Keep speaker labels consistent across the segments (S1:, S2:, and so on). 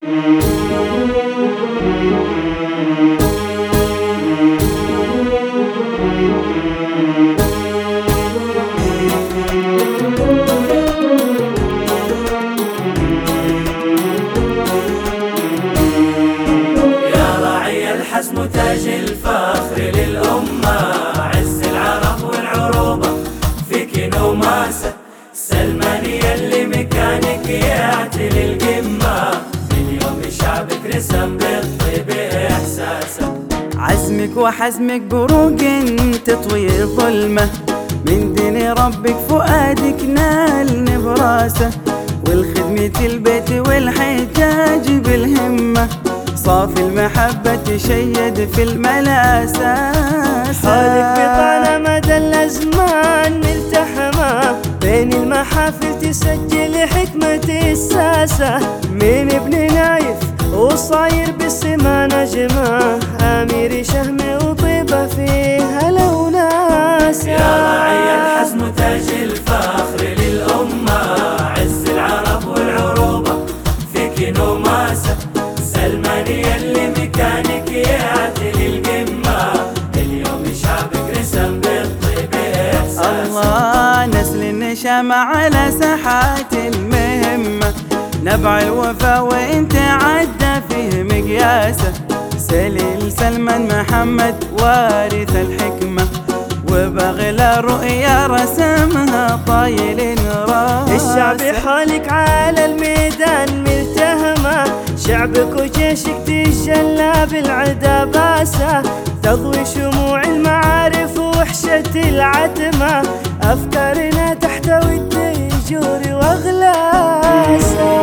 S1: الحزم تاج الفخر للأمة، عز العرب والعروبة فيك نوماسة، سلمانية اللي مكانك يعتلي القمة، اليوم شعبك رسم بالطيب إحساسه.
S2: عزمك وحزمك بروق تطوي الظلمة، من دين ربك فؤادك نال نبراسة، والخدمة البيت والحجاج بالهمة، صافي المحبة تشيد في الملا أساسا.
S3: حالك بطالة مدى الأزمان ملتحمة، بين المحافل تسجل حكمة الساسة، من ابن نايف وصاير بالسما نجمة، أمير شهمة وطيبة فيها لو ناسا.
S1: يا راعي الحزم تاج الفخر للأمة، عز العرب والعروبة فيك نوماسة، سلمانية اللي مكانك يعتلي القمة، اليوم شعبك رسم بالطيب إحساسه.
S2: الله نسل النشامة على ساحات المهمة، نبع الوفا وانت عدى فيه مقياسه، سليل سلمان محمد وارث الحكمة، وبغلى رؤيا رسمها طايل راسه.
S3: الشعب حالك على الميدان ملتهمة، شعبك وجيشك تجلى بالعدا باسة، تضوي شموع المعارف ووحشة العتمة، أفكارنا تحتوي الديجور وأغلاسة.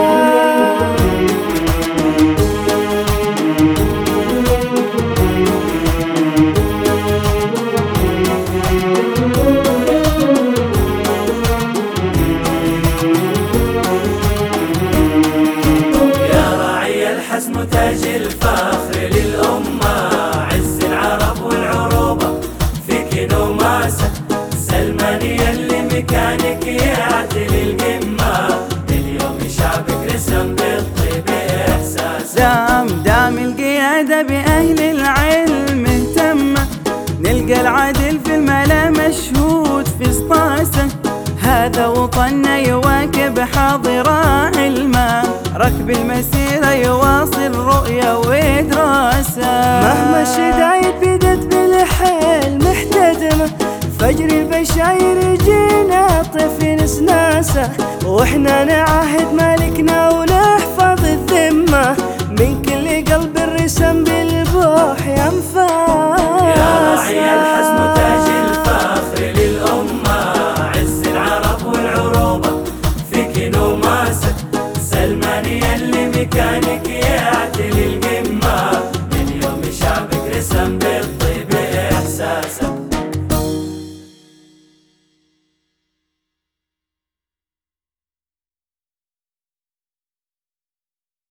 S1: الحزم تاج الفخر للأمة، عز العرب والعروبة فيك نوماسة، سلمانية اللي مكانك يعتلي القمة، اليوم شعبك رسم بالطيب إحساسه.
S2: دام القيادة بأهل العلم مهتمة، نلقى العدل في الملا مشهود في سطاسة، هذا وطننا يواكب حاضرة علما، ركب المسيرة يواصل رؤية ودراسة.
S3: مهما الشدايد بدت بالحيل محتدمة، فجر البشاير يجينا طفل نسناسة، واحنا نعاهد ما